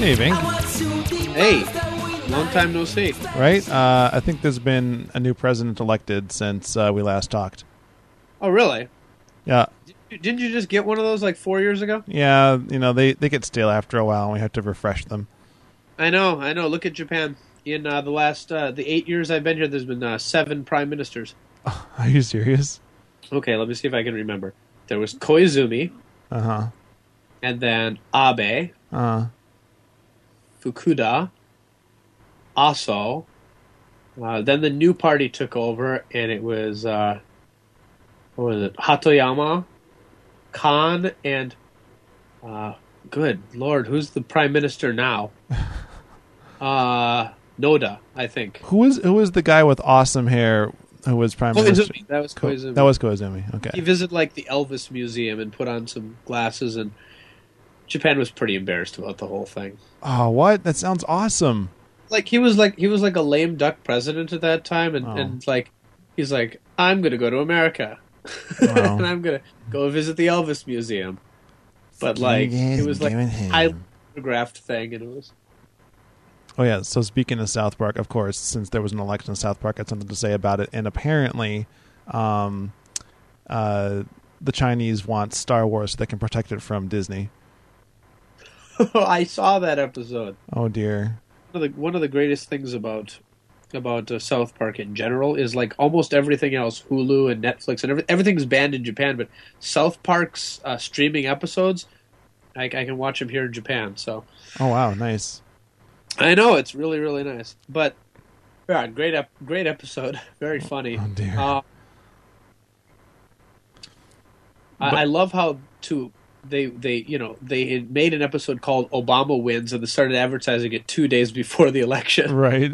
Hey, Vink. Hey, long time no see. Right? I think there's been a new president elected since we last talked. Oh, really? Yeah. Didn't you just get one of those like 4 years ago? Yeah, they get stale after a while, and we have to refresh them. I know. Look at Japan. In the last the 8 years I've been here, there's been 7 prime ministers. Oh, are you serious? Okay, let me see if I can remember. There was Koizumi. Uh-huh. And then Abe. Uh-huh. Fukuda. Aso. Then the new party took over, and it was, what was it? Hatoyama, Khan, and, good Lord, who's the prime minister now? Noda, I think. Who was the guy with awesome hair who was prime minister? Koizumi. That was Koizumi. That was Koizumi, okay. He visited, like, the Elvis Museum and put on some glasses, and Japan was pretty embarrassed about the whole thing. Oh, what? That sounds awesome. He was like a lame duck president at that time, and he's like, I'm gonna go to America, and I'm gonna go visit the Elvis Museum. But it was like a highly photographed thing, and it was. Oh yeah. So speaking of South Park, of course, since there was an election in South Park, I had something to say about it. And apparently, the Chinese want Star Wars so they can protect it from Disney. I saw that episode. Oh dear. One of the greatest things about South Park in general is like almost everything else, Hulu and Netflix and everything's banned in Japan, but South Park's streaming episodes, I can watch them here in Japan. So. Oh wow, nice. I know, it's really really nice, but yeah, great episode, very funny. Oh dear. I love how they had made an episode called Obama Wins, and they started advertising it 2 days before the election. Right.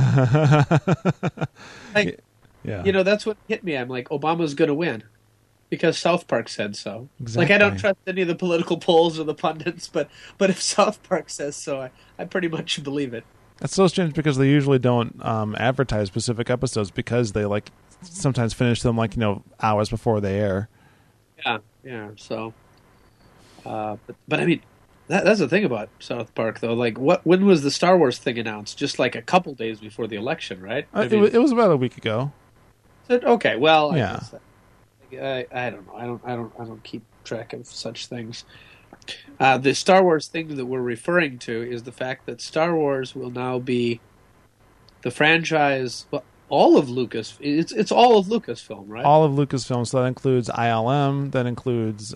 Yeah. That's what hit me. I'm like, Obama's going to win because South Park said so. Exactly. Like, I don't trust any of the political polls or the pundits, but if South Park says so, I pretty much believe it. That's so strange because they usually don't advertise specific episodes because they sometimes finish them hours before they air. Yeah. So. But I mean, that's the thing about South Park, though. Like, when was the Star Wars thing announced? Just like a couple days before the election, right? It was about a week ago. Okay, well, yeah. I don't know. I don't keep track of such things. The Star Wars thing that we're referring to is the fact that Star Wars will now be the franchise. Well, all of Lucas. It's all of Lucasfilm, right? All of Lucasfilm. So that includes ILM. That includes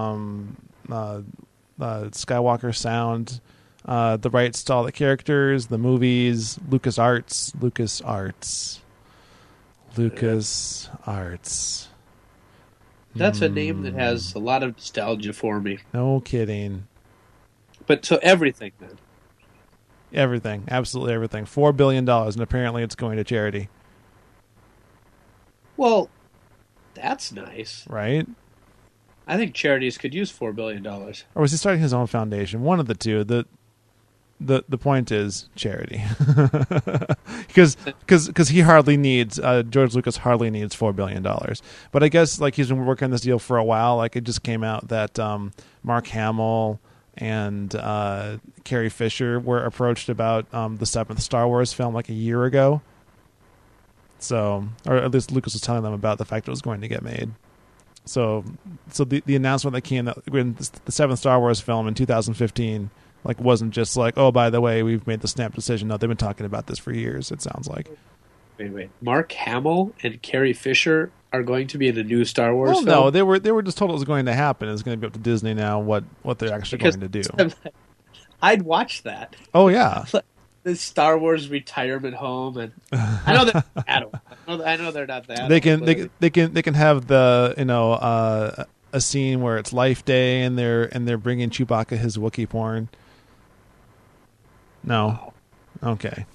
Skywalker Sound, the rights to all the characters, the movies, LucasArts. That's a name that has a lot of nostalgia for me. No kidding. But so everything then. Everything, absolutely everything. $4 billion, and apparently it's going to charity. Well, that's nice, right? I think charities could use $4 billion. Or was he starting his own foundation? One of the two. The point is charity, because he hardly needs George Lucas hardly needs $4 billion. But I guess he's been working on this deal for a while. It just came out that Mark Hamill and Carrie Fisher were approached about the 7th Star Wars film a year ago. So, or at least Lucas was telling them about the fact it was going to get made. So the announcement that came that when the 7th Star Wars film in 2015 wasn't just oh, by the way, we've made the snap decision. No, they've been talking about this for years, it sounds like. Wait. Mark Hamill and Carrie Fisher are going to be in a new Star Wars film? No, they were just told it was going to happen. It's going to be up to Disney now what they're actually going to do. I'd watch that. Oh yeah. The Star Wars retirement home, and I know they're adult. I know they're not that. They can have the a scene where it's Life Day and they're bringing Chewbacca his Wookiee porn. No, okay.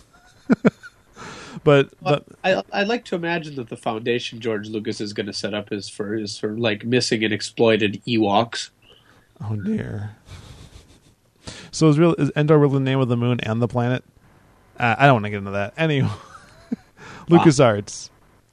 but I'd like to imagine that the foundation George Lucas is going to set up is for missing and exploited Ewoks. Oh dear. So is Endor really the name of the moon and the planet? I don't want to get into that. Anyway, LucasArts.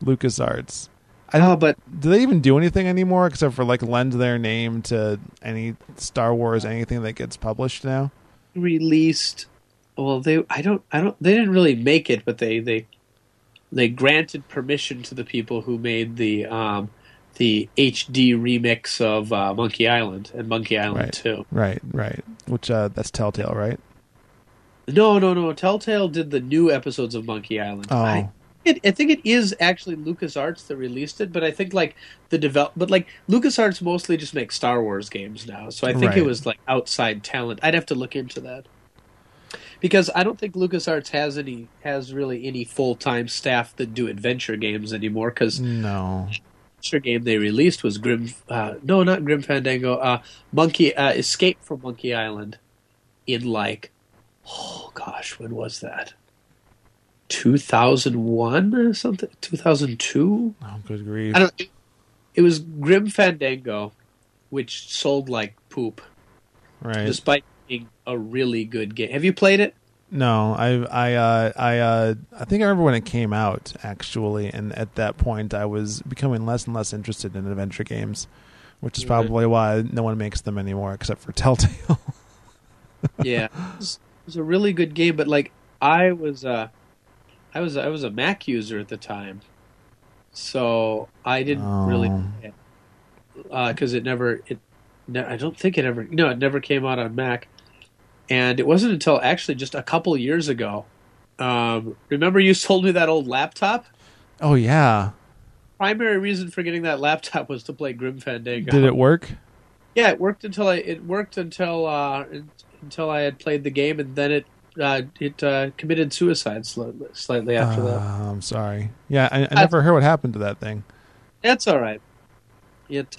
But do they even do anything anymore except for lend their name to any Star Wars anything that gets published now? released. Well, they didn't really make it, but they granted permission to the people who made the HD remix of Monkey Island and Monkey Island 2. Right. Which that's Telltale, right? No. Telltale did the new episodes of Monkey Island. Oh. I think it is actually LucasArts that released it, but I think like LucasArts mostly just makes Star Wars games now, so I think it was like outside talent. I'd have to look into that because I don't think LucasArts has really any full-time staff that do adventure games anymore. Because no, the adventure game they released was not Grim Fandango, Escape from Monkey Island in like, oh gosh, when was that? 2001 or something? 2002? Oh, good grief. It was Grim Fandango, which sold like poop. Right. Despite being a really good game. Have you played it? No, I think I remember when it came out, actually, and at that point I was becoming less and less interested in adventure games, which is probably why no one makes them anymore except for Telltale. Yeah. It was a really good game, but like I was a Mac user at the time, so I didn't really play it because it never came out on Mac, and it wasn't until actually just a couple years ago. Remember you sold me that old laptop? Oh yeah. Primary reason for getting that laptop was to play Grim Fandango. Did it work? Yeah, it worked until I had played the game, and then it committed suicide slightly after that. I'm sorry. Yeah, I never heard what happened to that thing. That's all right. It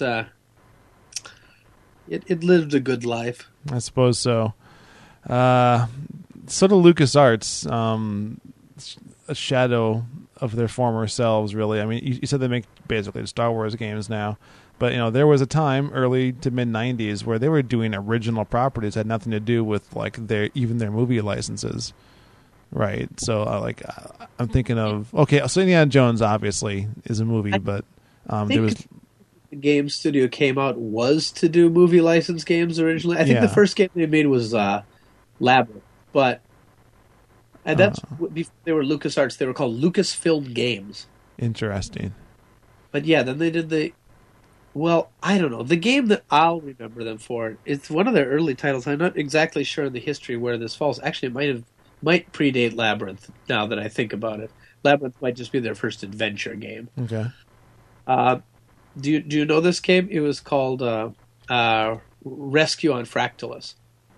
lived a good life. I suppose so. So do LucasArts, a shadow of their former selves, really. I mean, you said they make basically Star Wars games now. But, there was a time, early to mid-'90s, where they were doing original properties that had nothing to do with, like, their movie licenses. Right? So, I'm thinking of... Okay, so Indiana Jones, obviously, is a movie, but there was... The game studio came out was to do movie license games originally. I think the first game they made was Labyrinth. And that's... Before they were LucasArts, they were called Lucasfilm Games. Interesting. But yeah, then they did well, I don't know. The game that I'll remember them for, it's one of their early titles. I'm not exactly sure in the history where this falls. Actually, it might predate Labyrinth, now that I think about it. Labyrinth might just be their first adventure game. Okay. Do you know this game? It was called Rescue on Fractalus.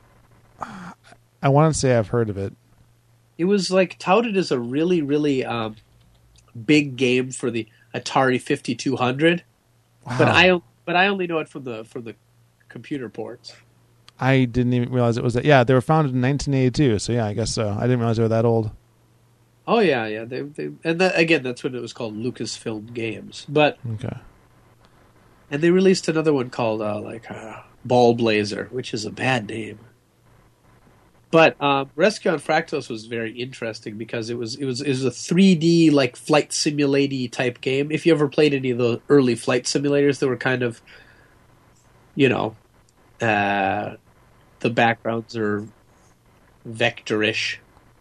I want to say I've heard of it. It was like touted as a really, really big game for the Atari 5200. Wow. But I only know it from the computer ports. I didn't even realize it was that. Yeah, they were founded in 1982. So yeah, I guess so. I didn't realize they were that old. Oh yeah. They and again, that's when it was called Lucasfilm Games. But okay. And they released another one called Ball Blazer, which is a bad name. But Rescue on Fractalus was very interesting because it was a 3D like flight simulator type game. If you ever played any of the early flight simulators, that were kind of, the backgrounds are vectorish.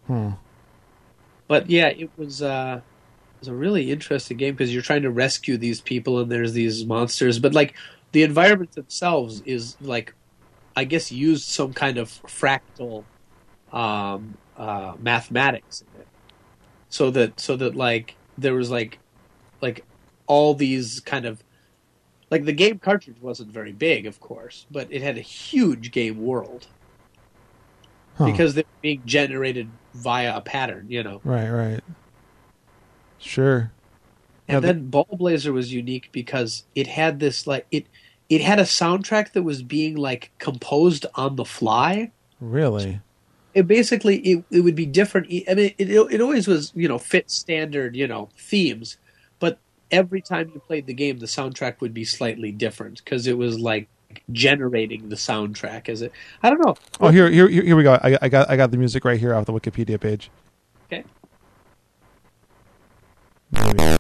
But yeah, it was a really interesting game because you're trying to rescue these people and there's these monsters, but like the environment themselves is like, I guess, used some kind of fractal mathematics in it, so that like there was like all these kind of like the game cartridge wasn't very big, of course, but it had a huge game world because they're being generated via a pattern, Right. Sure. And then Ball Blazer was unique because it had this like it had a soundtrack that was being like composed on the fly. Really? It basically it would be different. I mean, it always was fit standard themes, but every time you played the game, the soundtrack would be slightly different because it was like generating the soundtrack. I don't know. Oh, here we go. I got the music right here off the Wikipedia page. Okay. Maybe.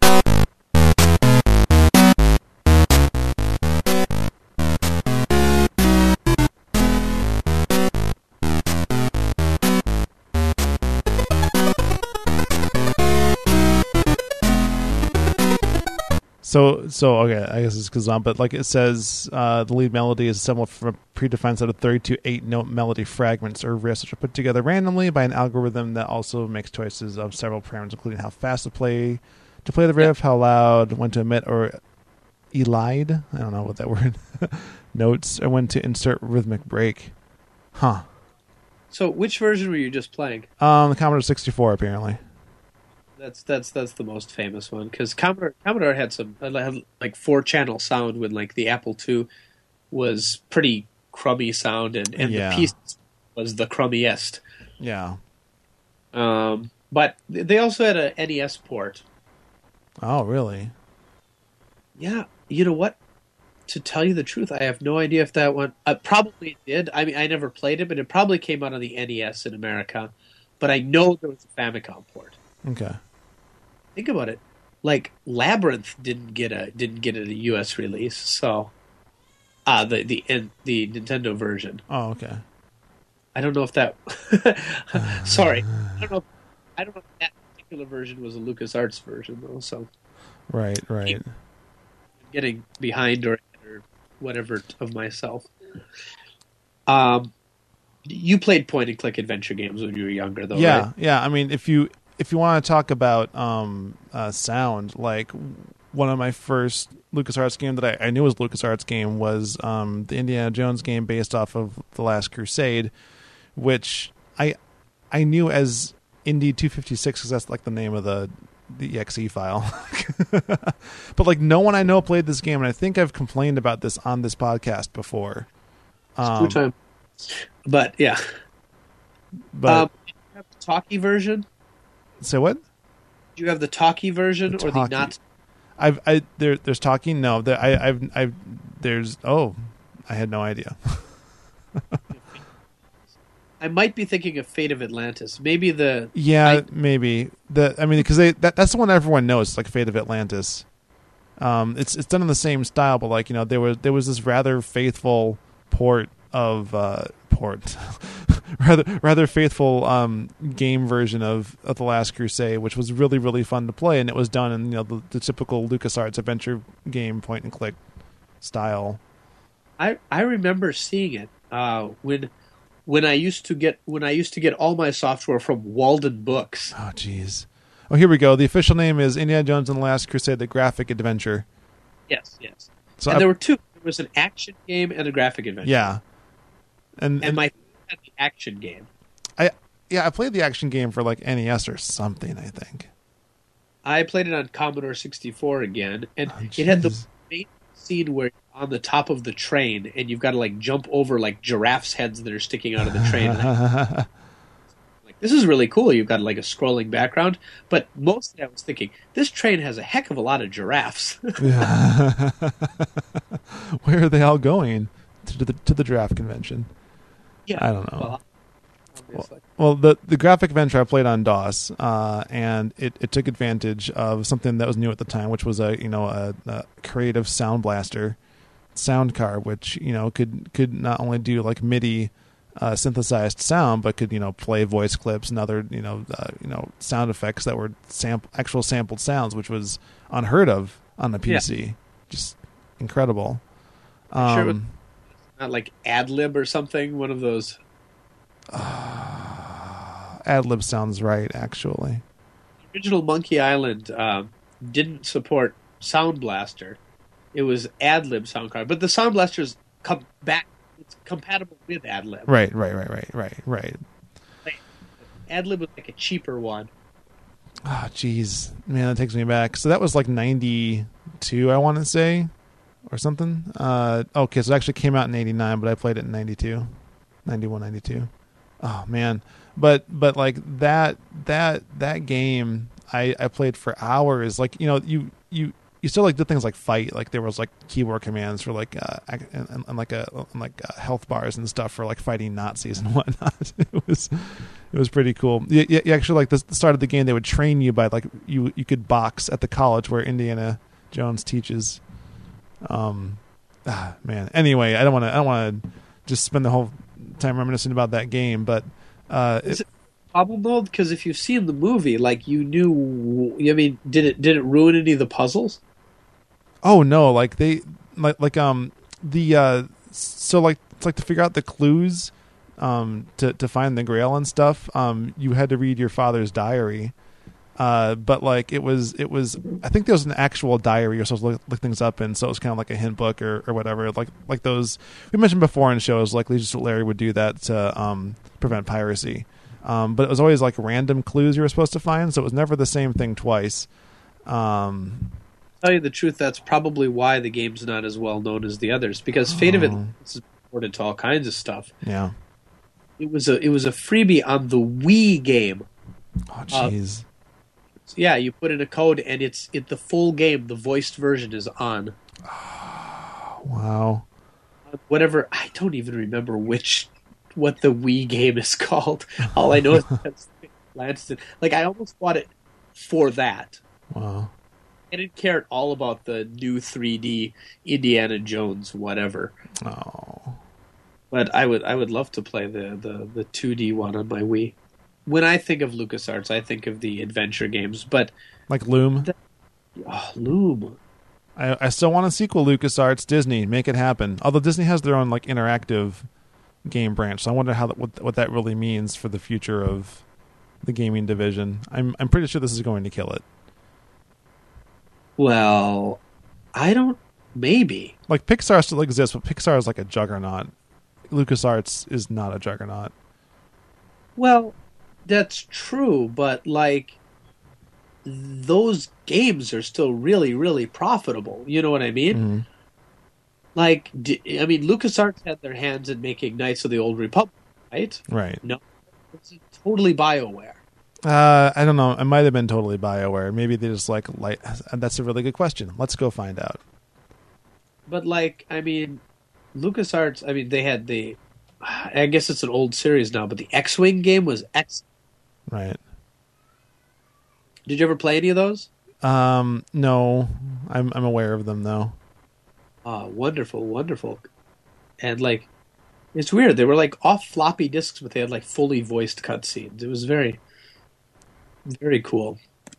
So okay, I guess it's Kazan, but like it says, the lead melody is assembled from a predefined set of 32 8-note melody fragments or riffs, which are put together randomly by an algorithm that also makes choices of several parameters, including how fast to play the riff, how loud, when to emit or elide, I don't know what that word, notes, and when to insert rhythmic break. Huh. So which version were you just playing? The Commodore 64, apparently. That's the most famous one, because Commodore had some had like 4-channel sound when like the Apple II was pretty crummy sound, and Yeah. the piece was the crummiest. Yeah. But they also had a NES port. Oh, really? Yeah, you know what? To tell you the truth, I have no idea if that one probably did. I mean, I never played it, but it probably came out on the NES in America. But I know there was a Famicom port. Okay. Think about it. Like Labyrinth didn't get a US release, so the Nintendo version. Oh, okay. I don't know if that. Sorry, I don't know if that particular version was a LucasArts version though. So Right. I'm getting behind or whatever of myself. You played point and click adventure games when you were younger, though. Yeah, right? yeah. I mean, if you want to talk about sound, like one of my first LucasArts game that I knew was LucasArts game was the Indiana Jones game based off of The Last Crusade, which I knew as Indy 256 because that's like the name of the exe file. But like no one I know played this game, and I think I've complained about this on this podcast before. Time. But yeah. But did you have the talkie version? say what? Did you have the talkie version or the talkie. not? There's talking. No, there's. Oh, I had no idea. I might be thinking of Fate of Atlantis. Maybe the maybe because that's the one everyone knows. It's like Fate of Atlantis. It's done in the same style, but like there was this rather faithful port of rather faithful game version of The Last Crusade, which was really, really fun to play, and it was done in the typical LucasArts adventure game point and click style. I remember seeing it when I used to get all my software from Walden Books. Oh, jeez. Oh, here we go. The official name is Indiana Jones and the Last Crusade: The Graphic Adventure. Yes. So and there were two. There was an action game and a graphic adventure. Yeah. And my had the action game. I played the action game for like NES or something, I think. I played it on Commodore 64 again, and it had the main scene where you're on the top of the train, and you've got to like jump over like giraffes' heads that are sticking out of the train. Like, this is really cool. You've got like a scrolling background, but mostly I was thinking this train has a heck of a lot of giraffes. Where are they all going? To the draft convention? Yeah, I don't know. Well, the graphic adventure I played on DOS, and it took advantage of something that was new at the time, which was a creative Sound Blaster sound card, which could not only do like MIDI synthesized sound, but could play voice clips and other sound effects that were actual sampled sounds, which was unheard of on the PC. Yeah. Just incredible. Sure it was not like AdLib or something, one of those. AdLib sounds right, actually. The original Monkey Island didn't support Sound Blaster. It was AdLib sound card, but the Sound Blaster's come back. It's compatible with AdLib. Right. AdLib was like a cheaper one. Oh, jeez, man, that takes me back. So that was like 92, I want to say, or something. Okay, so it actually came out in 89, but I played it in 92, 91, 92. Oh man, but like that game, I played for hours. Like you still like did things like fight. Like there was like keyboard commands for like and like health bars and stuff for like fighting Nazis and whatnot. It was pretty cool. You actually like the start of the game, they would train you by like you could box at the college where Indiana Jones teaches. Man. Anyway, I don't want to just spend the whole time reminiscing about that game, but is it a problem though? Because if you've seen the movie, like you knew. I mean, did it ruin any of the puzzles? Oh no, like they the so like it's like to figure out the clues to find the Grail and stuff. You had to read your father's diary. But like it was I think there was an actual diary you're supposed to look things up in, so it was kind of like a hint book or whatever, like those we mentioned before in shows, like Legis Larry would do that to prevent piracy. But it was always like random clues you were supposed to find, so it was never the same thing twice. Tell you the truth, that's probably why the game's not as well known as the others, because Fate of Atlantis is ported to all kinds of stuff. Yeah, it was a freebie on the Wii game. Oh jeez. Yeah, you put in a code and it's the full game. The voiced version is on. Oh, wow. Whatever, I don't even remember what the Wii game is called. All I know is that's Lanston. Like I almost bought it for that. Wow. I didn't care at all about the new 3D Indiana Jones whatever. Oh. But I would love to play the 2D one on my Wii. When I think of LucasArts, I think of the adventure games, but like Loom. Loom. I still want a sequel. LucasArts, Disney, make it happen. Although Disney has their own like interactive game branch, so I wonder what that really means for the future of the gaming division. I'm pretty sure this is going to kill it. Well, I don't. Maybe like Pixar still exists, but Pixar is like a juggernaut. LucasArts is not a juggernaut. Well, that's true, but like those games are still really, really profitable. You know what I mean? Mm-hmm. Like, I mean, LucasArts had their hands in making Knights of the Old Republic, right? Right. No, it's totally BioWare. I don't know. It might have been totally BioWare. Maybe they just like. That's a really good question. Let's go find out. But like, I mean, LucasArts. I mean, they had the. I guess it's an old series now, but the X-Wing game was X. Right. Did you ever play any of those? No. I'm aware of them though. Wonderful, wonderful. And like, it's weird. They were like off floppy disks, but they had like fully voiced cutscenes. It was very, very cool.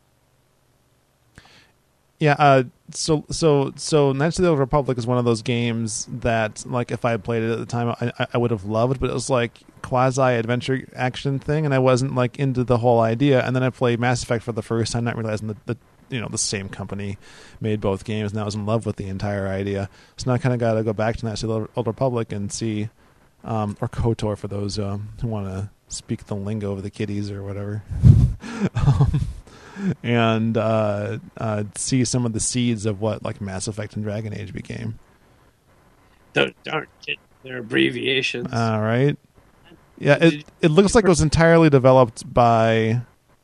Yeah, so Knights of the Old Republic is one of those games that, like, if I had played it at the time, I would have loved, but it was like quasi-adventure action thing, and I wasn't, like, into the whole idea. And then I played Mass Effect for the first time, not realizing that the same company made both games, and I was in love with the entire idea. So now I kind of got to go back to Knights of the Old Republic and see, or KOTOR for those who want to speak the lingo of the kiddies or whatever. And see some of the seeds of what like Mass Effect and Dragon Age became. Don't get their abbreviations. All right. Yeah, it looks like it was entirely developed by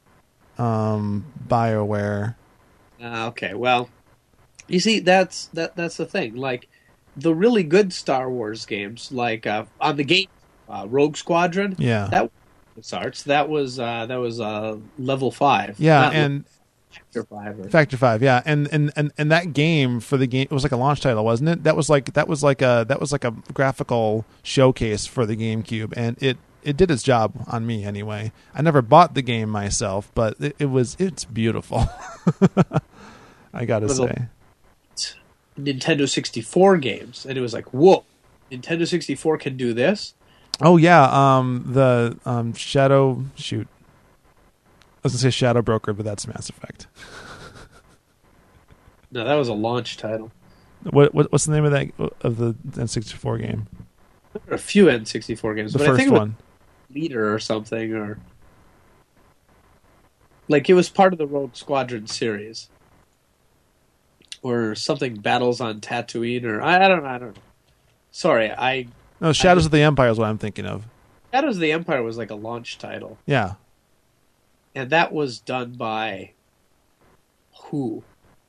BioWare. Okay, well, you see, that's the thing. Like the really good Star Wars games, like on the game Rogue Squadron. Yeah, that Arts. That was level 5. Yeah, Not and Factor 5. Factor 5. Yeah, and that game for the game, it was like a launch title, wasn't it? That was like a graphical showcase for the GameCube, and it did its job on me anyway. I never bought the game myself, but it's beautiful. I gotta say, Nintendo 64 games, and it was like, whoa, Nintendo 64 can do this. Oh yeah, the Shadow shoot. I was gonna say Shadow Broker, but that's Mass Effect. No, that was a launch title. What's the name of the N64 game? There are a few N64 games, but first I think it one, Leader or something, or like it was part of the Rogue Squadron series, or something. Battles on Tatooine, or I don't know. Sorry, No, Shadows of the Empire is what I'm thinking of. Shadows of the Empire was like a launch title. Yeah. And that was done by who?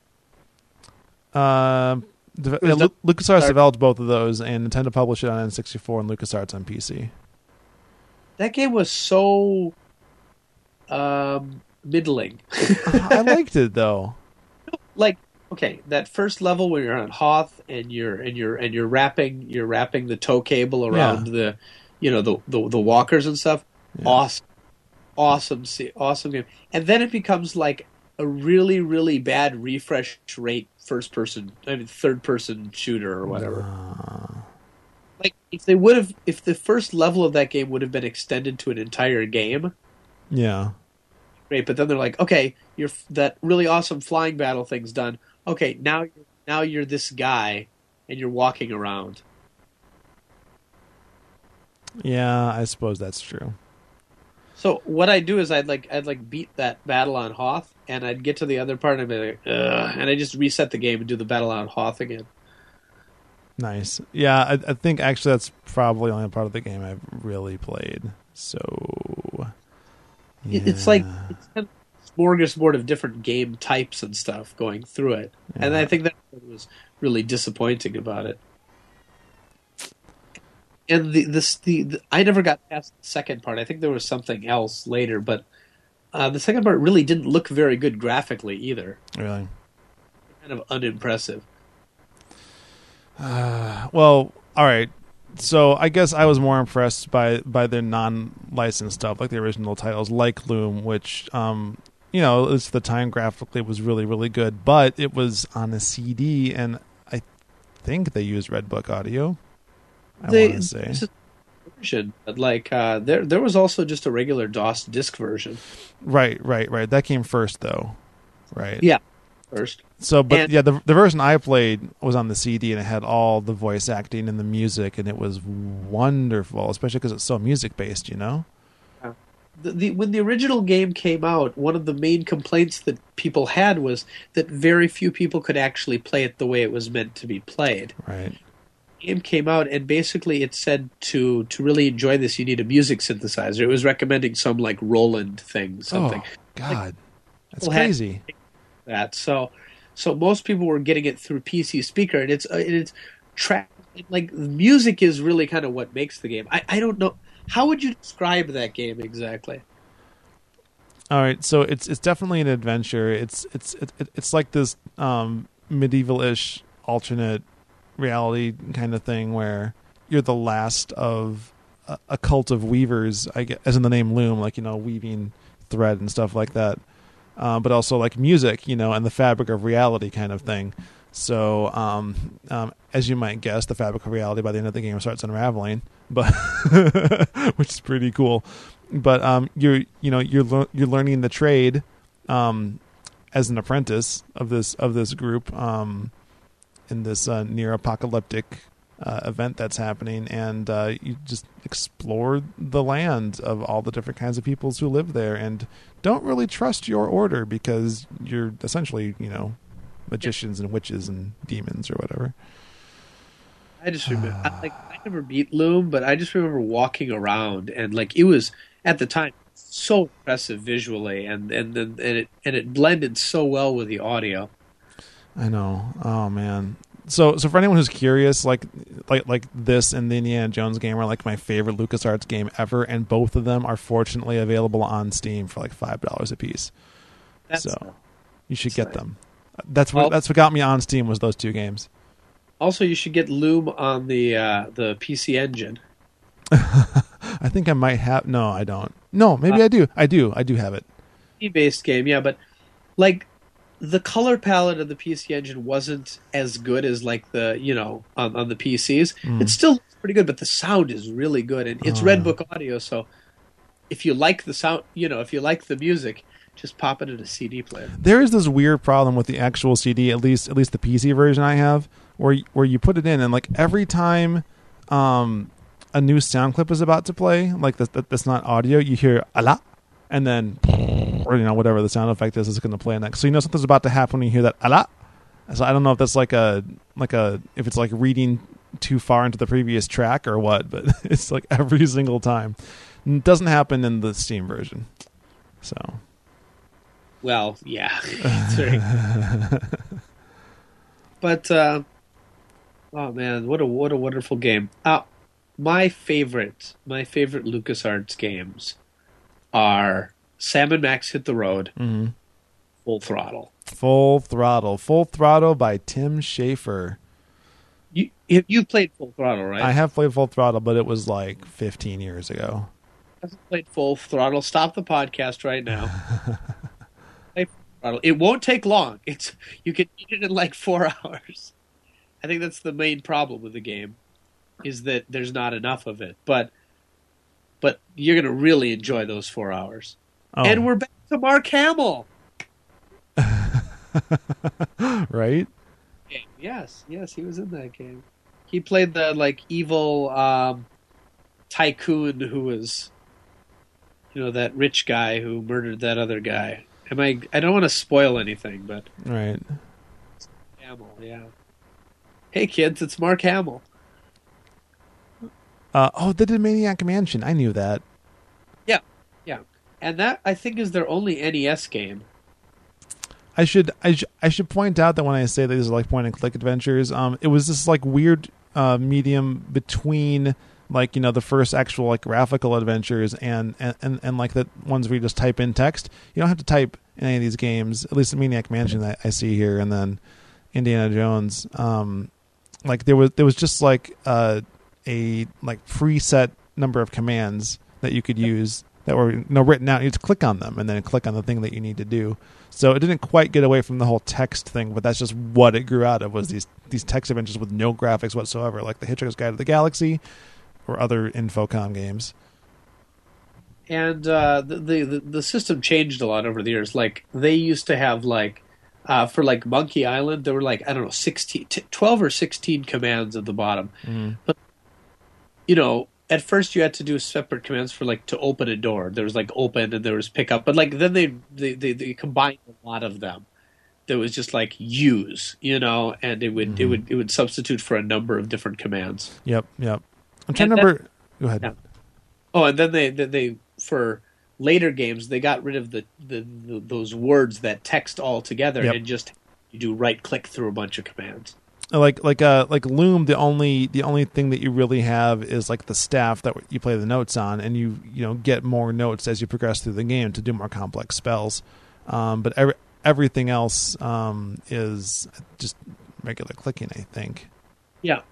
LucasArts developed both of those, and Nintendo published it on N64 and LucasArts on PC. That game was so middling. I liked it though. Like, okay, that first level where you're on Hoth and you're wrapping the tow cable around the walkers and stuff. Yeah. Awesome game. And then it becomes like a really, really bad refresh rate third person shooter or whatever. Like if the first level of that game would have been extended to an entire game, Yeah. great. But then they're like, okay, that really awesome flying battle thing's done. Okay, now you're this guy and you're walking around. Yeah, I suppose that's true. So what I'd do is I'd beat that battle on Hoth, and I'd get to the other part and I'd be like, ugh, and I just reset the game and do the battle on Hoth again. Nice. Yeah, I think actually that's probably the only part of the game I've really played. So yeah. It's like it's kind of a smorgasbord of different game types and stuff going through it, and I think that was really disappointing about it. And I never got past the second part. I think there was something else later, but the second part really didn't look very good graphically either. Really? Kind of unimpressive. Well, all right. So I guess I was more impressed by their non-licensed stuff, like the original titles, like Loom, which, it's the time graphically was really, really good, but it was on a CD, and I think they used Redbook audio. I want to say version, but there was also just a regular DOS disc version. Right. That came first, though. Right. Yeah, first. So, but the version I played was on the CD, and it had all the voice acting and the music, and it was wonderful, especially because it's so music based, you know. When the original game came out, one of the main complaints that people had was that very few people could actually play it the way it was meant to be played. Right. The game came out, and basically it said to really enjoy this, you need a music synthesizer. It was recommending some like Roland thing, something. Oh God, that's crazy. So most people were getting it through PC speaker, and it's like music is really kind of what makes the game. I don't know, how would you describe that game exactly? All right, so it's definitely an adventure. It's like this medieval-ish alternate reality kind of thing where you're the last of a cult of weavers, I guess, as in the name Loom, like, weaving thread and stuff like that. But also like music, and the fabric of reality kind of thing. So, as you might guess, the fabric of reality by the end of the game starts unraveling, but which is pretty cool. But you're learning the trade as an apprentice of this group in this near apocalyptic event that's happening, and you just explore the land of all the different kinds of peoples who live there, and don't really trust your order because you're essentially, magicians and witches and demons or whatever. I just remember, I never beat Loom, but I just remember walking around, and it was at the time so impressive visually, and it blended so well with the audio. I know. Oh man. So for anyone who's curious, like this and the Indiana Jones game are like my favorite LucasArts game ever, and both of them are fortunately available on Steam for like $5 a piece. So you should get them. That's what got me on Steam was those two games. Also, you should get Loom on the PC Engine. I think I might have. No, I don't. No, maybe I do. I do have it. Based game, yeah, but the color palette of the PC Engine wasn't as good as on the PCs. It still looks pretty good, but the sound is really good, and it's Redbook audio. So if you like the sound, if you like the music, just pop it in a CD player. There is this weird problem with the actual CD, at least the PC version I have, where you put it in, and like every time a new sound clip is about to play, like that's not audio, you hear a la, and then or whatever the sound effect is going to play next. So something's about to happen when you hear that a la. So I don't know if that's like a if it's like reading too far into the previous track or what, but it's like every single time. It doesn't happen in the Steam version. So. Well, yeah. But oh man, what a wonderful game. My favorite LucasArts games are Sam and Max Hit the Road, Full Throttle. Full Throttle by Tim Schafer. You played Full Throttle, right? I have played Full Throttle, but it was like 15 years ago. Hasn't played Full Throttle? Stop the podcast right now. It won't take long. You can eat it in like 4 hours. I think that's the main problem with the game, is that there's not enough of it. But you're going to really enjoy those 4 hours. Oh. And we're back to Mark Hamill. Right? Yes, he was in that game. He played the like evil tycoon who was, that rich guy who murdered that other guy. I don't want to spoil anything, but Right. Hamill, yeah. Hey kids, it's Mark Hamill. They did Maniac Mansion. I knew that. Yeah, and that I think is their only NES game. I should point out that when I say that these are like point and click adventures, it was this like weird medium between like the first actual like graphical adventures and like the ones where you just type in text. You don't have to type in any of these games. At least the Maniac Mansion that I see here, and then Indiana Jones. Like there was just like a like preset number of commands that you could use that were written out. You just click on them and then click on the thing that you need to do. So it didn't quite get away from the whole text thing, but that's just what it grew out of, was these text adventures with no graphics whatsoever, like the Hitchhiker's Guide to the Galaxy or other Infocom games. And the system changed a lot over the years. Like they used to have like for like Monkey Island, there were like, I don't know, 12 or 16 commands at the bottom. Mm. But at first you had to do separate commands for like to open a door. There was like open and there was pick up, but like then they combined a lot of them. There was just like use, and it would substitute for a number of different commands. Yep. I'm trying to remember. Go ahead. Yeah. Oh, and then they for later games they got rid of the those words that text all together. Yep. And just you do right click through a bunch of commands. Like Loom, the only thing that you really have is like the staff that you play the notes on, and you get more notes as you progress through the game to do more complex spells. But everything else is just regular clicking, I think. Yeah.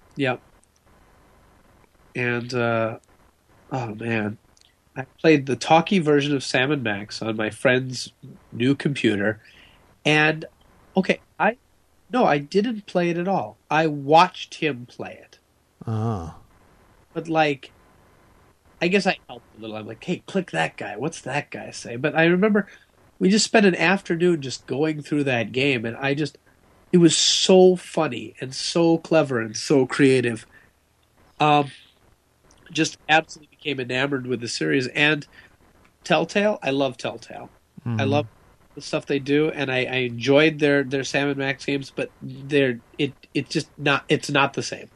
And oh man, I played the talkie version of Sam & Max on my friend's new computer, and okay, I didn't play it at all. I watched him play it. Oh. But like, I guess I helped a little. I'm like, hey, click that guy. What's that guy say? But I remember we just spent an afternoon just going through that game, and it was so funny and so clever and so creative. Just absolutely became enamored with the series. And Telltale, I love Telltale. Mm-hmm. I love the stuff they do, and I enjoyed their Sam & Max games, but it's not the same.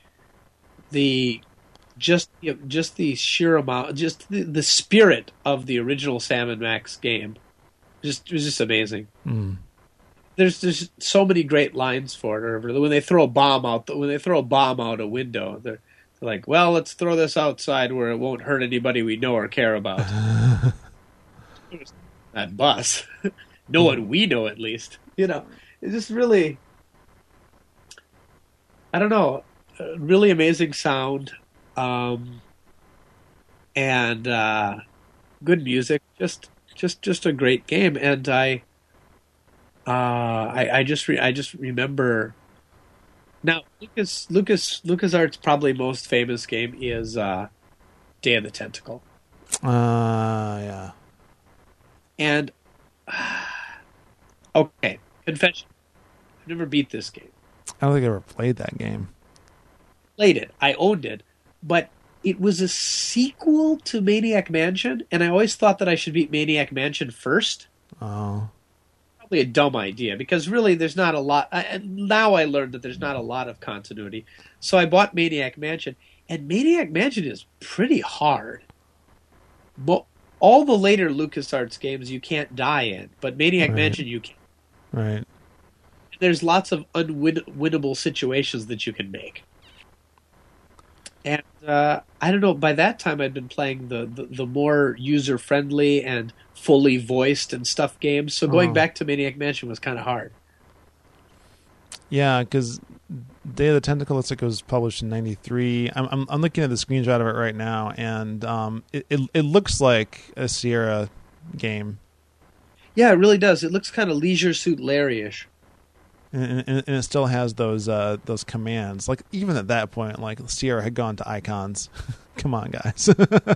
Just the sheer amount, just the spirit of the original Sam & Max game, was just amazing. Mm. There's so many great lines for it. Or when they throw a bomb out a window, they're like, well, let's throw this outside where it won't hurt anybody we know or care about. That bus. No one we know, at least. It's just really, I don't know, really amazing sound, and good music. Just a great game. And I just remember. Now, LucasArts' probably most famous game is Day of the Tentacle. Yeah. And okay, confession: I've never beat this game. I don't think I ever played that game. Played it, I owned it, but it was a sequel to Maniac Mansion, and I always thought that I should beat Maniac Mansion first. Oh. Probably a dumb idea, because really there's not a lot. Now I learned that there's not a lot of continuity. So I bought Maniac Mansion, and Maniac Mansion is pretty hard. But all the later LucasArts games you can't die in, but Maniac Mansion you can. Right. There's lots of unwinnable situations that you can make. And I don't know, by that time I'd been playing the more user-friendly and fully voiced and stuff games, so going back to Maniac Mansion was kind of hard. Yeah, because Day of the Tentacle looks like it was published in '93. I'm looking at the screenshot of it right now, and it looks like a Sierra game. Yeah, it really does. It looks kind of Leisure Suit Larry-ish. And it still has those commands. Like even at that point, like Sierra had gone to icons. Come on, guys.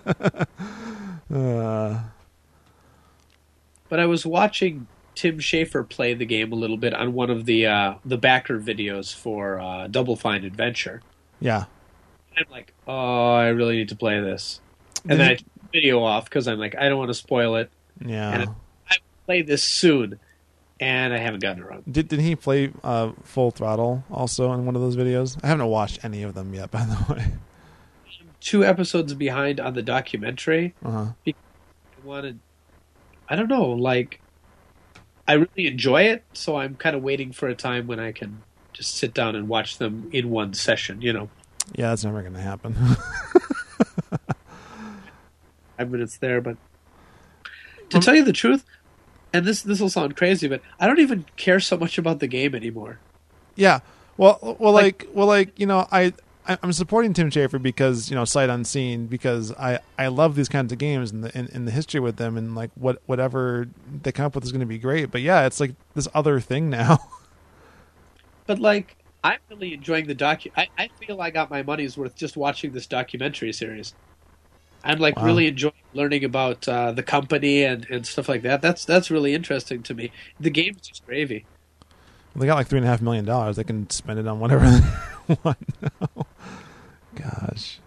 But I was watching Tim Schafer play the game a little bit on one of the backer videos for Double Fine Adventure. Yeah. I'm like, oh, I really need to play this. And then I took the video off because I'm like, I don't want to spoil it. Yeah. And I will play this soon, and I haven't gotten around. Did he play Full Throttle also in one of those videos? I haven't watched any of them yet, by the way. I'm 2 episodes behind on the documentary. Uh-huh. Because I wanted, I don't know, like, I really enjoy it, so I'm kind of waiting for a time when I can just sit down and watch them in one session, you know. Yeah, that's never going to happen. 5 minutes there, but to tell you the truth, and this will sound crazy, but I don't even care so much about the game anymore. Yeah. Well, you know, I'm supporting Tim Schafer because, you know, sight unseen, because I love these kinds of games and in the history with them, and like whatever they come up with is going to be great. But yeah, it's like this other thing now. But like, I'm really enjoying the I feel I got my money's worth just watching this documentary series. I'm like really enjoying learning about the company and stuff like that. That's really interesting to me. The game's just gravy. They got like $3.5 million. They can spend it on whatever they want now. Gosh.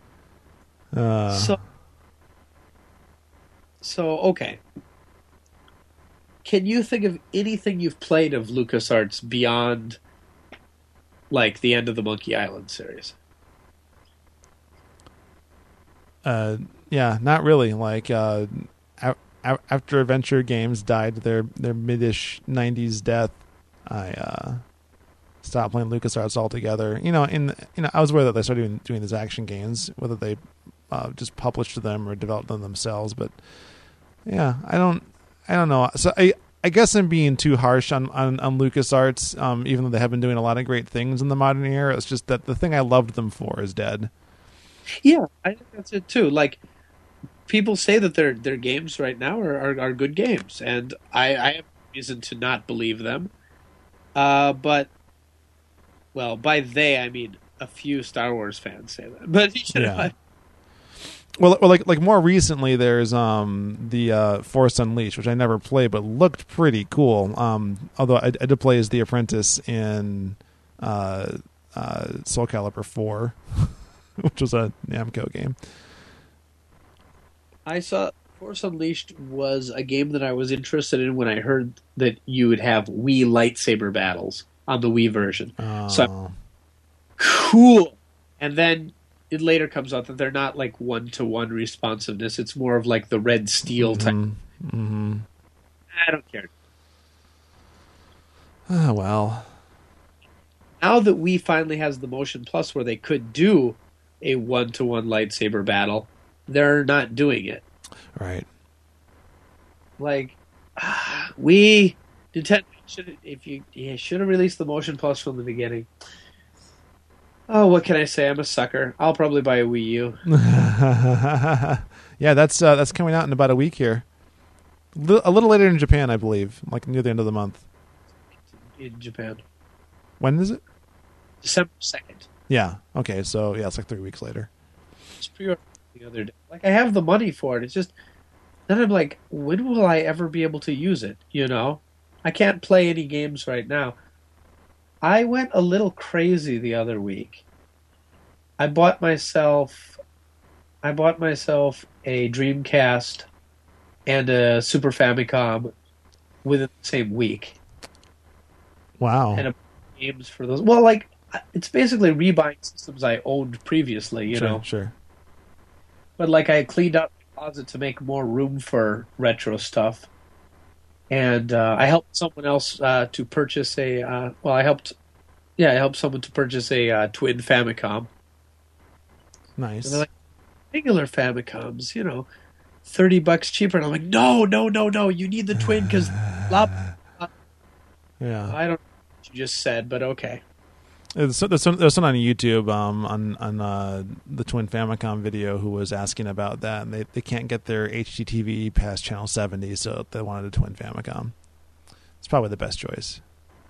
So okay. Can you think of anything you've played of LucasArts beyond like the end of the Monkey Island series? Yeah, not really. Like after Adventure Games died their mid-ish 90s death, I stopped playing LucasArts altogether. You know, I was aware that they started doing these action games, whether they just published them or developed them themselves. But yeah, I don't know. So I guess I'm being too harsh on LucasArts, even though they have been doing a lot of great things in the modern era. It's just that the thing I loved them for is dead. Yeah, I think that's it too. Like, people say that their games right now are good games, and I have reason to not believe them. But, well, by they I mean a few Star Wars fans say that. But you know, yeah. Well, like more recently, there's the Force Unleashed, which I never played, but looked pretty cool. Although I did play as the apprentice in Soul Calibur 4, which was a Namco game. I saw Force Unleashed was a game that I was interested in when I heard that you would have Wii lightsaber battles on the Wii version. So cool. And then it later comes out that they're not like 1-to-1 responsiveness. It's more of like the Red Steel type. Mm-hmm. I don't care. Oh, well. Now that Wii finally has the Motion Plus where they could do a 1-to-1 lightsaber battle, they're not doing it. Right. Like, Nintendo should have released the Motion Plus from the beginning. Oh, what can I say? I'm a sucker. I'll probably buy a Wii U. Yeah, that's coming out in about a week here. A little later in Japan, I believe, like near the end of the month. In Japan. When is it? December 2nd. Yeah. Okay, so yeah, it's like 3 weeks later. Just pre-ordered the other day. Like, I have the money for it. It's just, then I'm like, when will I ever be able to use it? You know? I can't play any games right now. I went a little crazy the other week. I bought myself a Dreamcast and a Super Famicom within the same week. Wow. And games for those. Well, like, it's basically rebuying systems I owned previously, you know. Sure. But like, I cleaned out the closet to make more room for retro stuff. And I helped someone else to purchase I helped someone to purchase a twin Famicom. Nice. And they're like, regular Famicoms, you know, $30 cheaper. And I'm like, no, you need the twin because blah, blah, blah. Yeah. I don't know what you just said, but okay. There's someone on YouTube on the Twin Famicom video who was asking about that, and they can't get their HDTV past channel 70, so they wanted a Twin Famicom. It's probably the best choice.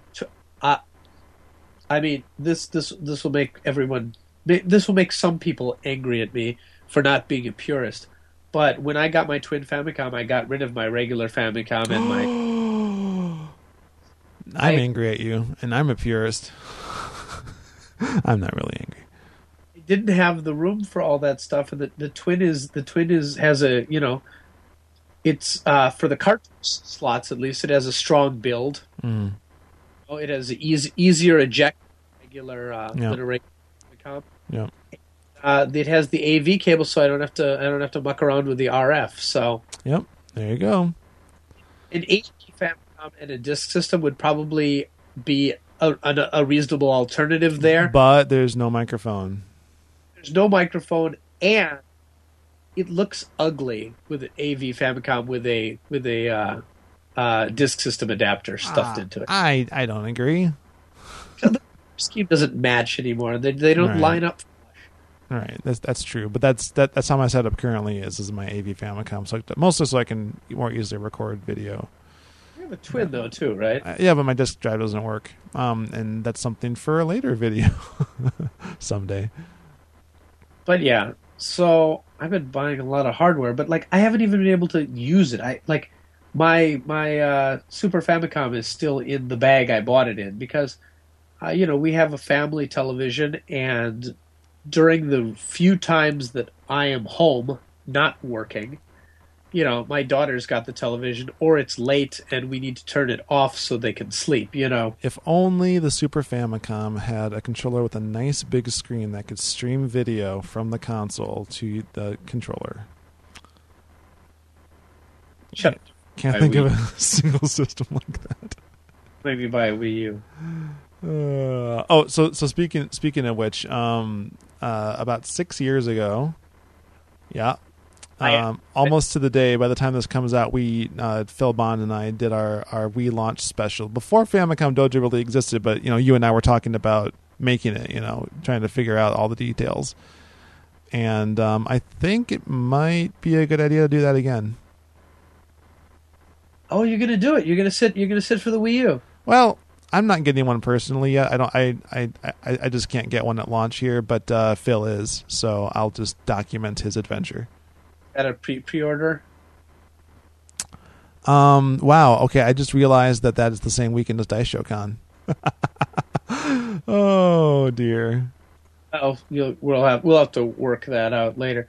I mean, this will make everyone. This will make some people angry at me for not being a purist. But when I got my Twin Famicom, I got rid of my regular Famicom and my. I'm angry at you, and I'm a purist. I'm not really angry. I didn't have the room for all that stuff, and the Twin has a it's for the cartridge slots at least. It has a strong build. Mm. It has an easier eject regular than a regular Famicom. Yeah. It has the AV cable, so I don't have to muck around with the RF. So. Yep. There you go. An HD Famicom and a disk system would probably be a reasonable alternative there. But there's no microphone. There's no microphone, and it looks ugly with an AV Famicom with a disk system adapter stuffed into it. I don't agree. The scheme doesn't match anymore. They don't line up. All right, that's true, but that's how my setup currently is my AV Famicom, mostly so I can more easily record video. You have a Twin though too, right? Yeah, but my disk drive doesn't work, and that's something for a later video someday. But yeah, so I've been buying a lot of hardware, but like I haven't even been able to use it. My Super Famicom is still in the bag I bought it in because, we have a family television, and during the few times that I am home not working, my daughter's got the television, or it's late and we need to turn it off so they can sleep. If only the Super Famicom had a controller with a nice big screen that could stream video from the console to the controller. Shut up. Can't think of a single system like that. Maybe buy a Wii U. So speaking of which, about 6 years ago, almost to the day, by the time this comes out, we Phil Bond and I did our Wii launch special before Famicom Dojo really existed, but you and I were talking about making it, trying to figure out all the details, and I think it might be a good idea to do that again. Oh, you're gonna do it. You're gonna sit for the Wii U. Well, I'm not getting one personally yet. I just can't get one at launch here, but Phil is, so I'll just document his adventure. At a pre-order? Wow. Okay, I just realized that is the same weekend as Daishokan. Oh dear. Oh, we'll have to work that out later.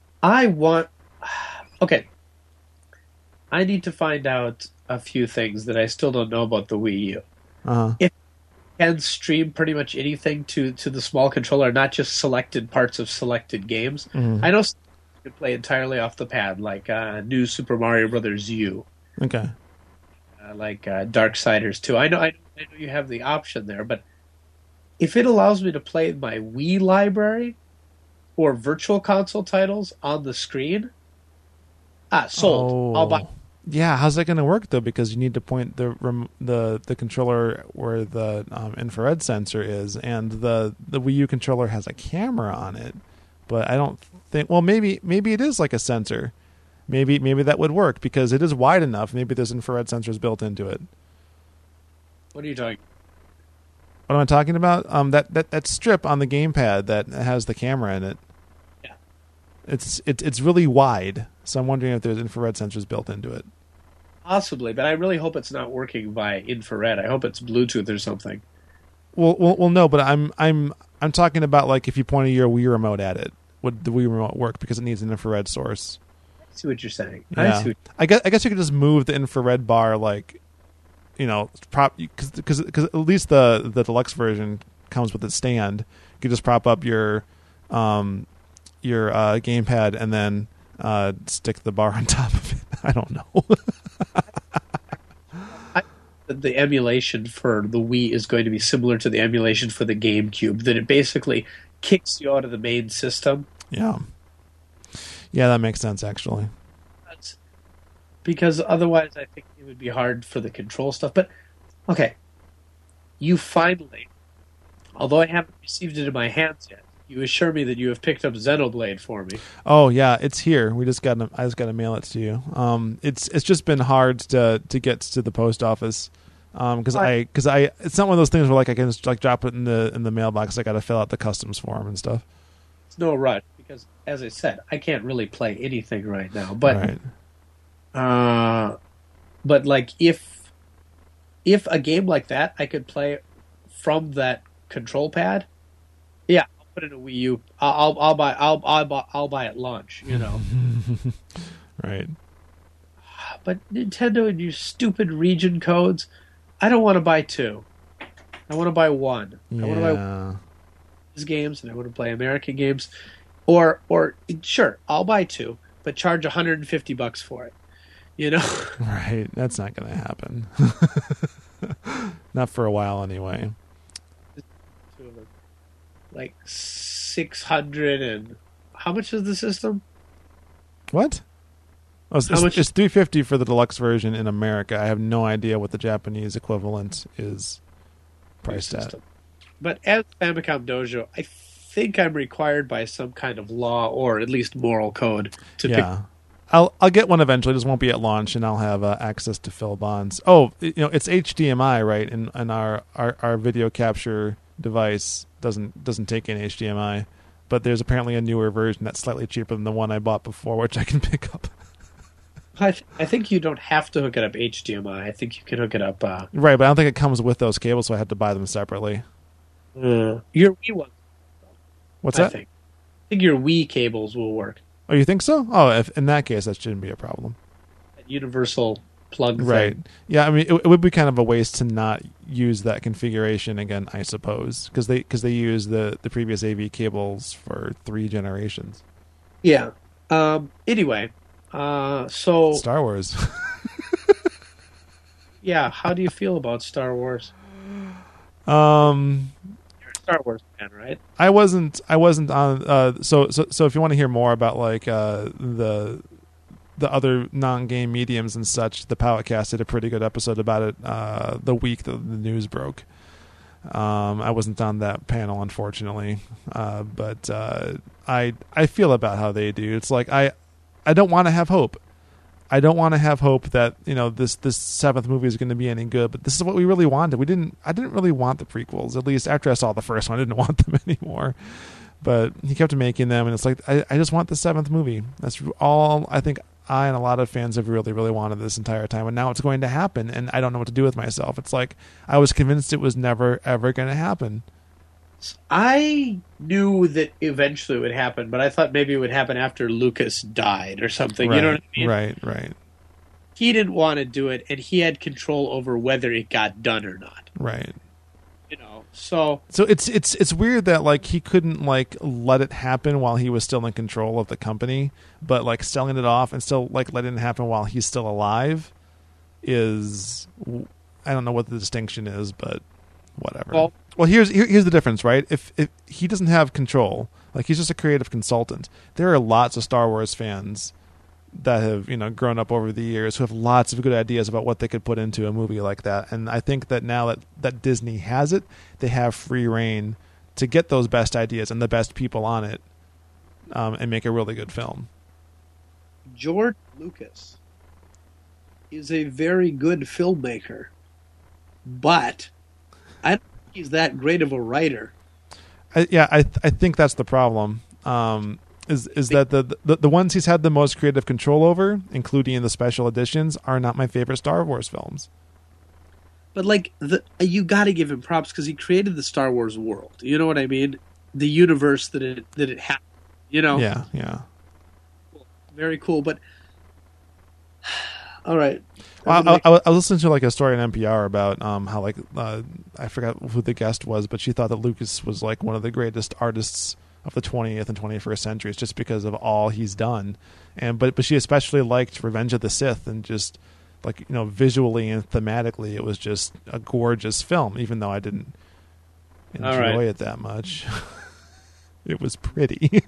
Okay. I need to find out a few things that I still don't know about the Wii U. Uh-huh. If it can stream pretty much anything to the small controller, not just selected parts of selected games. Mm-hmm. I know you can play entirely off the pad, like New Super Mario Brothers U. Okay. Like Darksiders 2. I know you have the option there, but if it allows me to play my Wii library or Virtual Console titles on the screen, sold. I'll buy. Yeah, how's that going to work though? Because you need to point the controller where the infrared sensor is, and the Wii U controller has a camera on it. But I don't think. Well, maybe it is like a sensor. Maybe that would work because it is wide enough. Maybe there's infrared sensors built into it. What are you talking? What am I talking about? That strip on the gamepad that has the camera in it. Yeah. It's really wide, so I'm wondering if there's infrared sensors built into it. Possibly, but I really hope it's not working by infrared. I hope it's Bluetooth or something. Well, no, but I'm talking about like if you pointed your Wii remote at it, would the Wii remote work because it needs an infrared source? I see what you're saying. Yeah. I guess you could just move the infrared bar like, because at least the deluxe version comes with a stand. You could just prop up your gamepad and then stick the bar on top of it. I don't know. The emulation for the Wii is going to be similar to the emulation for the GameCube, that it basically kicks you out of the main system. Yeah, that makes sense, actually. Because otherwise I think it would be hard for the control stuff. But, okay, you finally Although I haven't received it in my hands yet, you assure me that you have picked up Xenoblade for me. Oh yeah, it's here. I just got to mail it to you. It's just been hard to get to the post office. Because it's not one of those things where like I can just like drop it in the mailbox. I got to fill out the customs form and stuff. It's no rush because, as I said, I can't really play anything right now. But Right. but like if a game like that I could play from that control pad, yeah, I'll put it in a Wii U. I'll buy at launch, you know. Right. But Nintendo and your stupid region codes, I don't want to buy two. I want to buy one. I want to buy Yeah. these games and I want to play American games, or sure, I'll buy two, but charge $150 for it. You know. Right. That's not going to happen. Not for a while anyway. Two of them. Like 600 and how much is the system? What? Oh, How much- it's $350 for the deluxe version in America. I have no idea what the Japanese equivalent is priced at. System. But as Famicom Dojo, I think I'm required by some kind of law or at least moral code to pick. Yeah. I'll get one eventually. It just won't be at launch, and I'll have access to Phil Bonds. Oh, it's HDMI, right? And our video capture device doesn't take in HDMI, but there's apparently a newer version that's slightly cheaper than the one I bought before, which I can pick up. I think you don't have to hook it up HDMI. I think you can hook it up. Right, but I don't think it comes with those cables, so I had to buy them separately. Your Wii one. What's I that? think your Wii cables will work. Oh, you think so? Oh, in that case, that shouldn't be a problem. That universal plug Right. thing. Yeah, I mean, it would be kind of a waste to not use that configuration again, I suppose, because they use the previous AV cables for 3 generations. Yeah. Anyway, so Star Wars. yeah, how do you feel about Star Wars? um, You're a Star Wars fan, right? I wasn't on. So if you want to hear more about like the other non-game mediums and such, the Powercast did a pretty good episode about it the week that the news broke. I wasn't on that panel, unfortunately, but I feel about how they do. It's like I don't want to have hope. I don't want to have hope that this 7th movie is going to be any good. But this is what we really wanted. I didn't really want the prequels. At least after I saw the first one, I didn't want them anymore. But he kept making them, and it's like I just want the 7th movie. That's all I think. I and a lot of fans have really, really wanted this entire time, and now it's going to happen, and I don't know what to do with myself. It's like I was convinced it was never, ever going to happen. I knew that eventually it would happen, but I thought maybe it would happen after Lucas died or something. Right, You know what I mean? Right. He didn't want to do it, and he had control over whether it got done or not. Right. So it's weird that like he couldn't like let it happen while he was still in control of the company, but like selling it off and still like letting it happen while he's still alive is, I don't know what the distinction is, but whatever. Well, here's the difference, right? If he doesn't have control, like he's just a creative consultant, there are lots of Star Wars fans that have grown up over the years who have lots of good ideas about what they could put into a movie like that. And I think that now that Disney has it, they have free reign to get those best ideas and the best people on it, and make a really good film. George Lucas is a very good filmmaker, but I don't think he's that great of a writer. I think that's the problem. Is that the ones he's had the most creative control over, including the special editions, are not my favorite Star Wars films. But like you got to give him props because he created the Star Wars world. You know what I mean? The universe that it had. Yeah. Very cool. But all right. Well, I was listening to like a story on NPR about how like I forgot who the guest was, but she thought that Lucas was like one of the greatest artists of the 20th and 21st centuries just because of all he's done. But she especially liked Revenge of the Sith, and just like visually and thematically it was just a gorgeous film, even though I didn't enjoy it that much. It was pretty.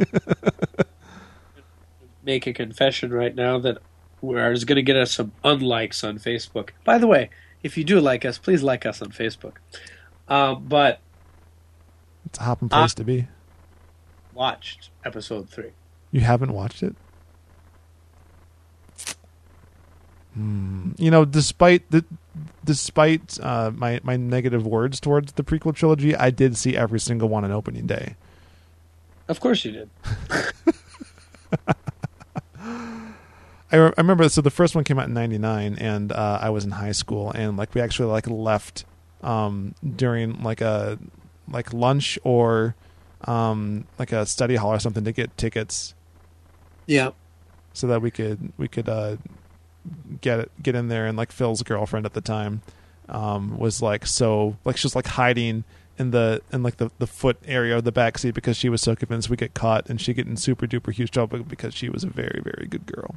Make a confession right now that is going to get us some unlikes on Facebook. By the way, if you do like us, please like us on Facebook. But It's a hopping place to be. Watched episode 3. You haven't watched it? You know, despite my negative words towards the prequel trilogy, I did see every single one on opening day. Of course you did. I remember, so the first one came out in 99, and I was in high school, and like we actually like left during like a lunch or like a study hall or something to get tickets. Yeah. So that we could get in there, and like Phil's girlfriend at the time was like, so like she was like hiding in the foot area of the back seat because she was so convinced we get caught, and she get in super duper huge trouble because she was a very, very good girl.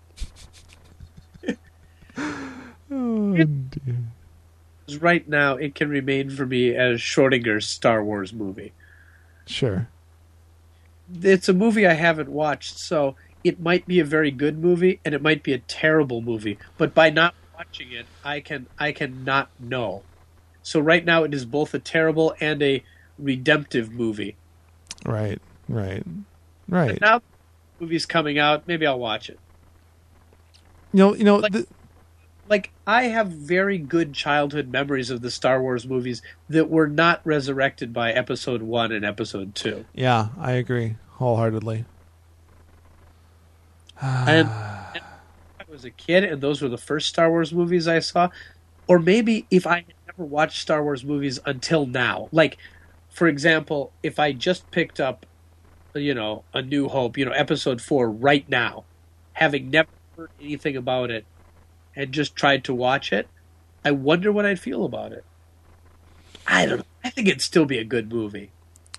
Oh, dear. Right now, it can remain for me as Schrodinger's Star Wars movie. Sure. It's a movie I haven't watched, so it might be a very good movie and it might be a terrible movie. But by not watching it, I can not know. So right now, it is both a terrible and a redemptive movie. Right. And now, the movie's coming out. Maybe I'll watch it. You know. Like, I have very good childhood memories of the Star Wars movies that were not resurrected by Episode 1 and Episode 2. Yeah, I agree wholeheartedly. And I was a kid, and those were the first Star Wars movies I saw. Or maybe if I had never watched Star Wars movies until now. Like, for example, if I just picked up, A New Hope, Episode 4 right now, having never heard anything about it, and just tried to watch it, I wonder what I'd feel about it. I don't know. I think it'd still be a good movie.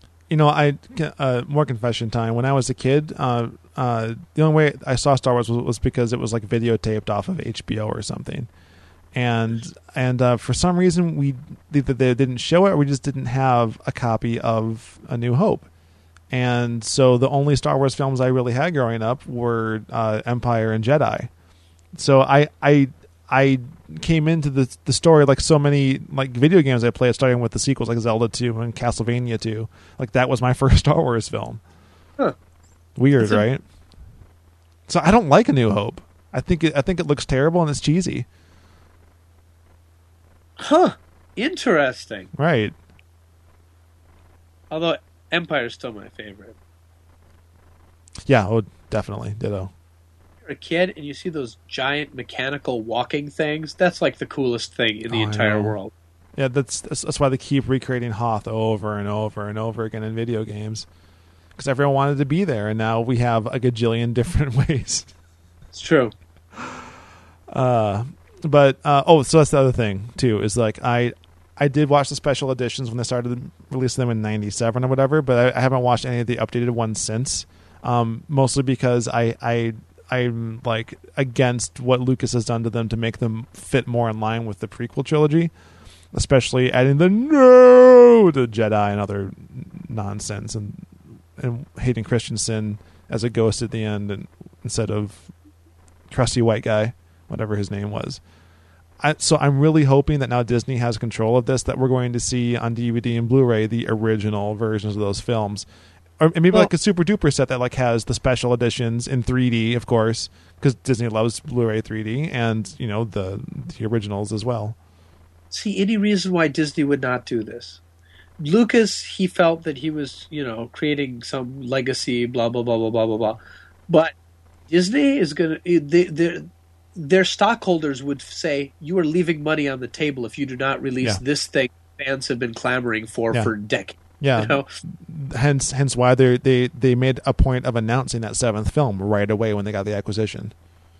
More confession time. When I was a kid, the only way I saw Star Wars was because it was like videotaped off of HBO or something. And for some reason, we either they didn't show it or we just didn't have a copy of A New Hope. And so the only Star Wars films I really had growing up were Empire and Jedi. So I came into the story like so many like video games I played, starting with the sequels like Zelda 2 and Castlevania 2. Like that was my first Star Wars film. Huh. Weird, right? So I don't like A New Hope. I think it looks terrible and it's cheesy. Huh. Interesting. Right. Although Empire's still my favorite. Yeah, oh, definitely. Ditto. A kid and you see those giant mechanical walking things, that's like the coolest thing in the entire world. Yeah, that's why they keep recreating Hoth over and over and over again in video games, because everyone wanted to be there, and now we have a gajillion different ways. It's true. So that's the other thing too, is like I did watch the special editions when they started releasing them in '97 or whatever, but I haven't watched any of the updated ones since, mostly because I'm like against what Lucas has done to them to make them fit more in line with the prequel trilogy, especially adding the Jedi and other nonsense, and Hayden Christensen as a ghost at the end, and instead of crusty white guy, whatever his name was. So I'm really hoping that now Disney has control of this, that we're going to see on DVD and Blu-ray the original versions of those films. Or maybe like a super duper set that like has the special editions in 3D, of course, because Disney loves Blu-ray 3D, and the originals as well. See any reason why Disney would not do this? Lucas, he felt that he was creating some legacy, blah blah blah blah blah blah blah. But Disney is gonna their stockholders would say you are leaving money on the table if you do not release this thing fans have been clamoring for decades. Yeah, hence why they made a point of announcing that 7th film right away when they got the acquisition.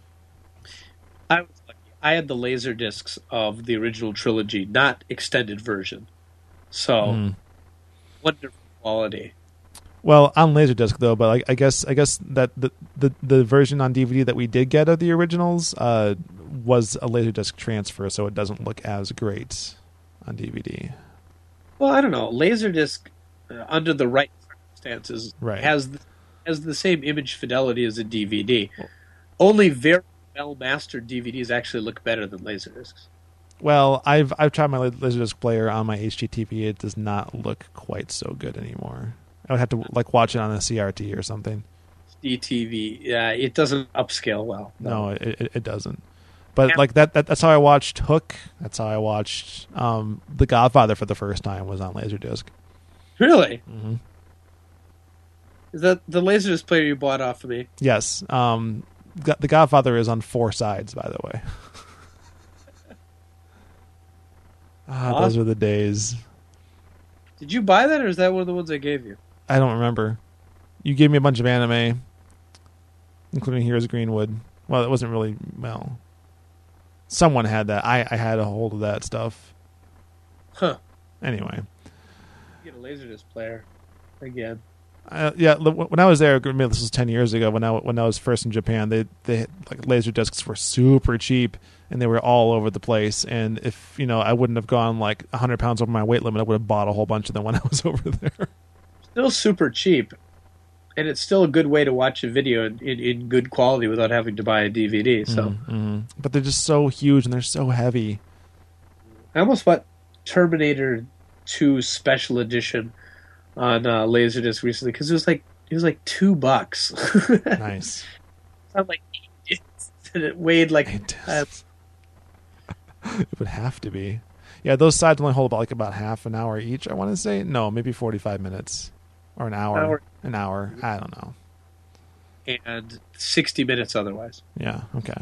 I was lucky. I had the laser discs of the original trilogy, not extended version, so wonderful quality. Well, on Laserdisc though, but I guess that the version on DVD that we did get of the originals was a Laserdisc transfer, so it doesn't look as great on DVD. Well, I don't know. Laserdisc, under the right circumstances, has the same image fidelity as a DVD. Only very well-mastered DVDs actually look better than Laserdiscs. Well, I've tried my Laserdisc player on my HDTV. It does not look quite so good anymore. I would have to like watch it on a CRT or something. DTV, yeah, it doesn't upscale well. No, it doesn't. But like that's how I watched Hook. That's how I watched The Godfather for the first time was on Laserdisc. Really? Mm-hmm. Is that the Laserdisc player you bought off of me? Yes. The Godfather is on 4 sides, by the way. Those were the days. Did you buy that, or is that one of the ones I gave you? I don't remember. You gave me a bunch of anime, including Heroes of Greenwood. Well, it wasn't really... Well, someone had that. I had a hold of that stuff. Huh. Anyway. Get a Laserdisc player again. Yeah, when I was there, this was 10 years ago. When I was first in Japan, they like laser discs were super cheap, and they were all over the place. And if I wouldn't have gone like 100 pounds over my weight limit, I would have bought a whole bunch of them when I was over there. Still super cheap, and it's still a good way to watch a video in good quality without having to buy a DVD. So, but they're just so huge and they're so heavy. I almost bought Terminator 2 Special Edition on Laserdisc recently because it was like $2. Nice. I'm like, and it weighed like. It would have to be. Yeah, those sides only hold about half an hour each. I want to say maybe 45 minutes or an hour. An hour. I don't know. And 60 minutes otherwise. Yeah. Okay.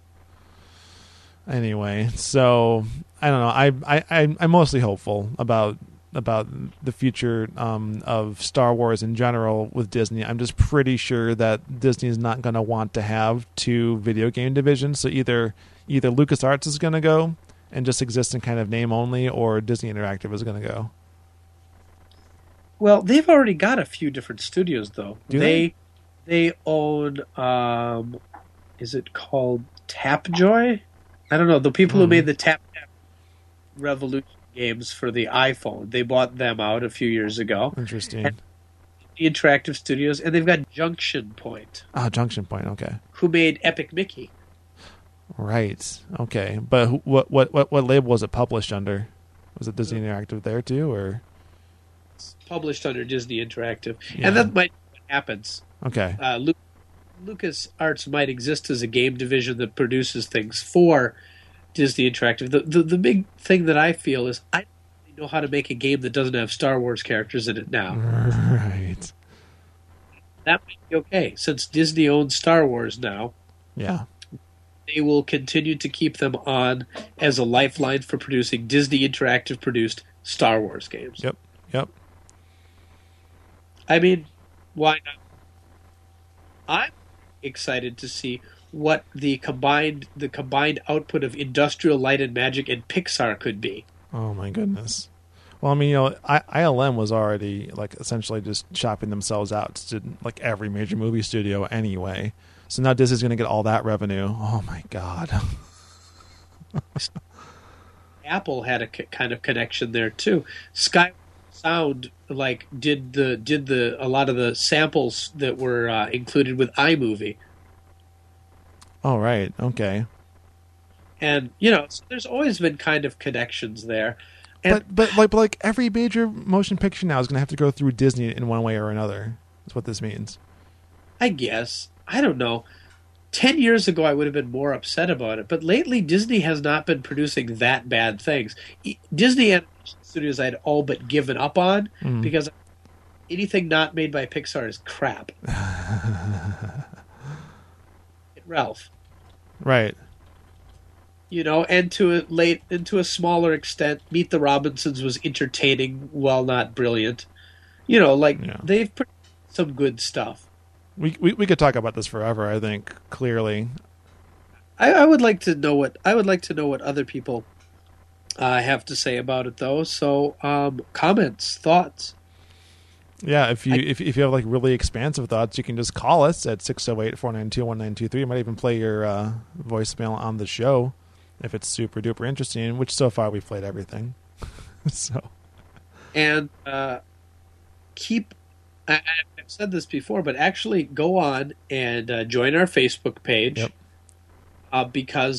Anyway, so I don't know. I'm mostly hopeful about the future of Star Wars in general with Disney. I'm just pretty sure that Disney is not going to want to have 2 video game divisions. So either LucasArts is going to go and just exist in kind of name only, or Disney Interactive is going to go. Well, they've already got a few different studios, though. Do they? They own, is it called Tapjoy? I don't know. The people who made the Tap Revolution games for the iPhone, they bought them out a few years ago. Interesting. And the Interactive Studios, and they've got Junction Point. Junction Point, okay. Who made Epic Mickey. Right. Okay. But what label was it published under? Was it Disney Interactive there too, or? It's published under Disney Interactive, Yeah. and that might be what happens. Okay. LucasArts might exist as a game division that produces things for Disney Interactive. The big thing that I feel is I don't really know how to make a game that doesn't have Star Wars characters in it now. Right. That might be okay since Disney owns Star Wars now. Yeah. They will continue to keep them on as a lifeline for producing Disney Interactive produced Star Wars games. Yep. I mean, why not? I'm excited to see what the combined output of Industrial Light and Magic and Pixar could be. Oh my goodness. Well, I mean, ILM was already like essentially just shopping themselves out to like every major movie studio anyway. So now Disney's going to get all that revenue. Oh my god. Apple had a kind of connection there too. Sky Sound like did a lot of the samples that were included with iMovie. Oh right, okay. And so there's always been kind of connections there. And But like every major motion picture now is going to have to go through Disney in one way or another. That's what this means. I guess. I don't know. 10 years ago, I would have been more upset about it. But lately, Disney has not been producing that bad things. Disney Animation Studios I had all but given up on because anything not made by Pixar is crap. Ralph. Right. And to a smaller extent, Meet the Robinsons was entertaining while not brilliant. They've produced some good stuff. We could talk about this forever, I think, clearly. I would like to know what other people have to say about it, though. So, comments, thoughts. Yeah, if you have like really expansive thoughts, you can just call us at 608-492-1923. You might even play your voicemail on the show if it's super duper interesting. Which so far we've played everything. And keep. I've said this before, but actually go on and join our Facebook page. Yep. Because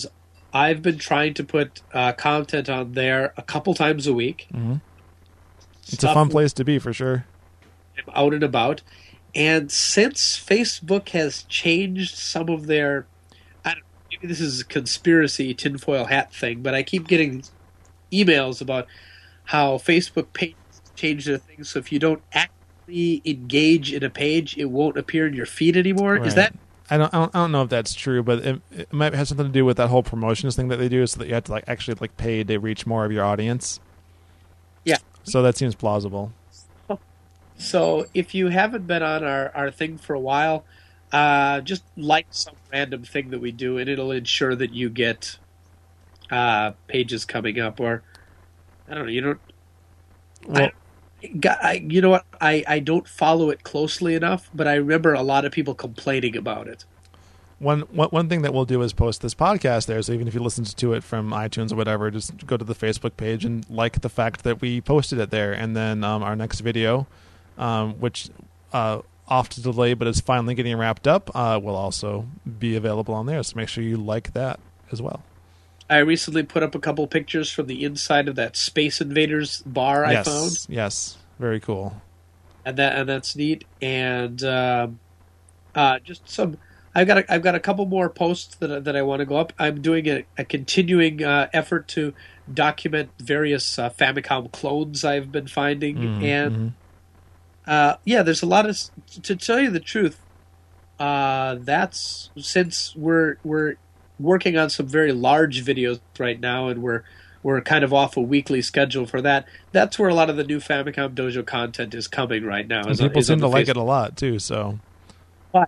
I've been trying to put content on there a couple times a week. Mm-hmm. It's a fun place to be, for sure. I'm out and about. And since Facebook has changed some of their, I don't know, maybe this is a conspiracy tinfoil hat thing, but I keep getting emails about how Facebook pages change their things. So if you don't actively engage in a page, it won't appear in your feed anymore. Right. Is that? I don't know if that's true, but it might have something to do with that whole promotions thing that they do, so that you have to actually pay to reach more of your audience. Yeah. So that seems plausible. So if you haven't been on our thing for a while, just like some random thing that we do, and it'll ensure that you get pages coming up. Or I don't know, you don't. Well, You know what? I don't follow it closely enough, but I remember a lot of people complaining about it. One thing that we'll do is post this podcast there, so even if you listen to it from iTunes or whatever, just go to the Facebook page and like the fact that we posted it there. And then our next video, which off to delay but is finally getting wrapped up, will also be available on there. So make sure you like that as well. I recently put up a couple pictures from the inside of that Space Invaders bar I found. Yes, very cool. And that's neat. And just some. I've got a couple more posts that I want to go up. I'm doing a continuing effort to document various Famicom clones I've been finding, and there's a lot of. To tell you the truth, that's since we're working on some very large videos right now, and we're kind of off a weekly schedule for that. That's where a lot of the new Famicom Dojo content is coming right now. And people seem to like it a lot too. So, but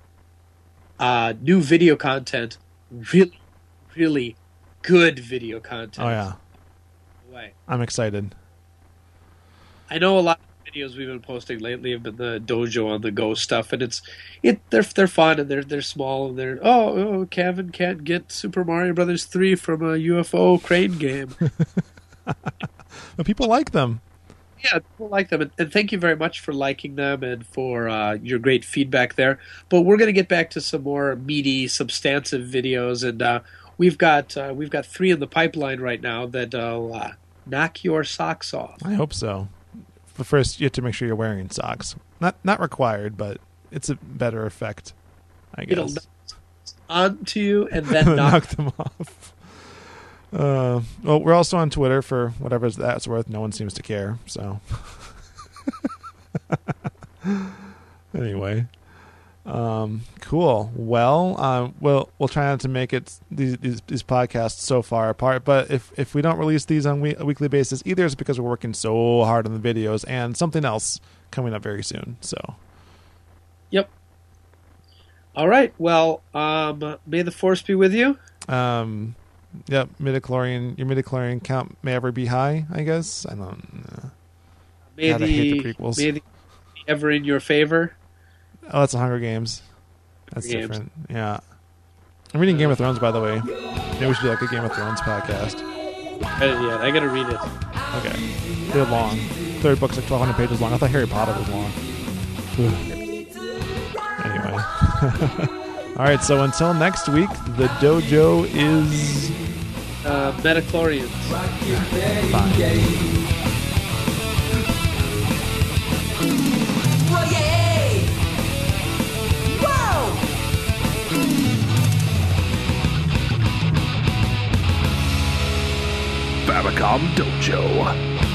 new video content, really, really good video content. Oh yeah, I'm excited. I know a lot of videos we've been posting lately have been the Dojo on the Go stuff, and they're fun, and they're small, and they're Kevin can't get Super Mario Brothers 3 from a UFO crane game. But people like them. Yeah, people like them, and thank you very much for liking them and for your great feedback there. But we're going to get back to some more meaty, substantive videos, and we've got 3 in the pipeline right now that'll knock your socks off. I hope so. But first, you have to make sure you're wearing socks. Not required, but it's a better effect, I guess. It'll onto you and then knock them off. Well, we're also on Twitter for whatever that's worth. No one seems to care. So, anyway, cool. Well, we'll try not to make it these podcasts so far apart. But if we don't release these on a weekly basis, either it's because we're working so hard on the videos and something else coming up very soon. So, yep. All right. Well, may the force be with you. Yep. Your midichlorian count may ever be high, I guess. I don't know. May the prequels be ever in your favor. Oh, that's the Hunger Games. That's different. Yeah. I'm reading Game of Thrones, by the way. Maybe we should do a Game of Thrones podcast. I gotta read it. Okay. They're long. Third book's 1,200 pages long. I thought Harry Potter was long. Anyway. All right, so until next week, the dojo is... Metachlorians. Bye. Famicom Dojo.